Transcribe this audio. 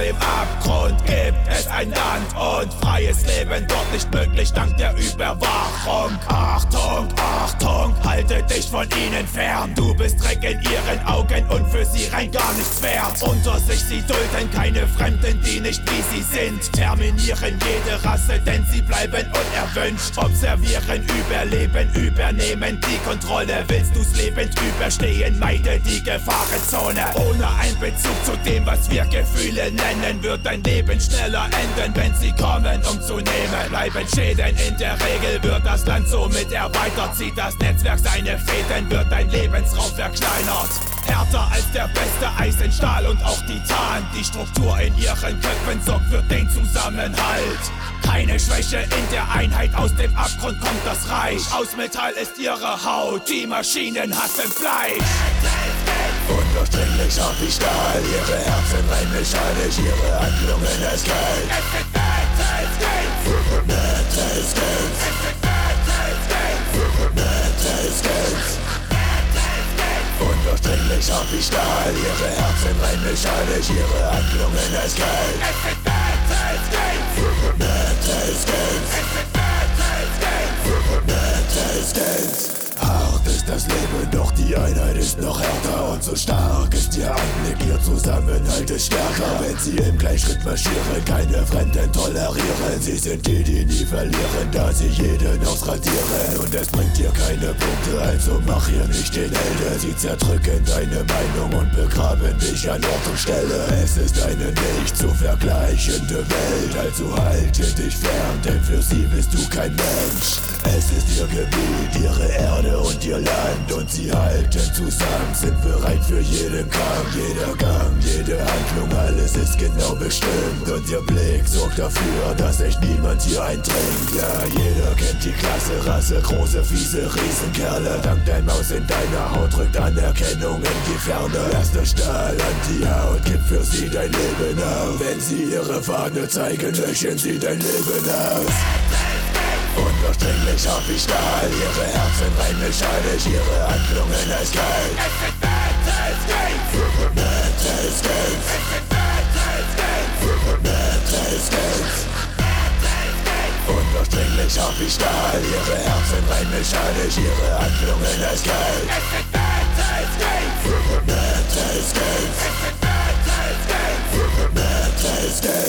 dem Abgrund gibt es ein Land und freies Leben dort nicht möglich dank der Überwachung. Achtung, Achtung, halte dich von ihnen fern. Du bist Dreck in ihren Augen und für sie rein gar nichts wert. Unter sich, sie dulden keine Fremden, die nicht wie sie sind. Terminieren jede Rasse, denn sie bleiben unerwünscht. Observieren, überleben, übernehmen die Kontrolle. Willst du's lebend überstehen, meide die Gefahrenzone. Ohne Einbezug zu dem, was wir Gefühle nennen, wird dein Leben schneller enden, wenn sie kommen, um zu nehmen. Bleiben Schäden in der Regel, wird das Land somit erweitert. Zieht das Netzwerk seine Fäden, wird dein Lebensraum verkleinert. Härter als der beste Eisen, Stahl und auch Titan. Die Struktur in ihren Köpfen sorgt für den Zusammenhalt. Keine Schwäche in der Einheit, aus dem Abgrund kommt das Reich. Aus Metall ist ihre Haut, die Maschinen hassen Fleisch. Undurchdringlich hart wie Stahl, ihre Herzen rein mechanisch, ihre Handlungen eiskalt. Metal Skins, Metal Skins. Undurchdringlich hart wie Stahl, ihre Herzen rein mechanisch, ihre Handlungen eiskalt. Metal Skins, Metal Skins. Hart ist das Leben, doch die Einheit ist noch härter. Und so stark ist ihr Anblick, ihr Zusammenhalt ist stärker. Wenn sie im Gleichschritt marschieren, keine Fremden tolerieren. Sie sind die, die nie verlieren, da sie jeden ausradieren. Und es bringt dir keine Punkte, also mach ihr nicht den Helden. Sie zerdrücken deine Meinung und begraben dich an Ort und Stelle. Es ist eine nicht zu vergleichende Welt, also halte dich fern, denn für sie bist du kein Mensch. Es ist ihr Gebiet, ihre Erde und ihr Land, und sie halten zusammen, sind bereit für jeden Kampf. Jeder Gang, jede Handlung, alles ist genau bestimmt, und ihr Blick sorgt dafür, dass echt niemand hier eindringt. Ja, jeder kennt die Klasse, Rasse, große, fiese Riesenkerle. Dank dein Maus in deiner Haut rückt Anerkennung in die Ferne. Lass der Stahl an die Haut, gib für sie dein Leben auf. Wenn sie ihre Fahne zeigen, löschen sie dein Leben aus. Undurchdringlich hart wie Stahl, ihre Herzen rein mechanisch, ihre Handlungen eiskalt. Metal Skins, Metal Skins, Metal Skins. Undurchdringlich hart wie Stahl, ihre Herzen rein mechanisch, ihre Handlungen eiskalt. Metal Skins, Metal Skins, Metal Skins.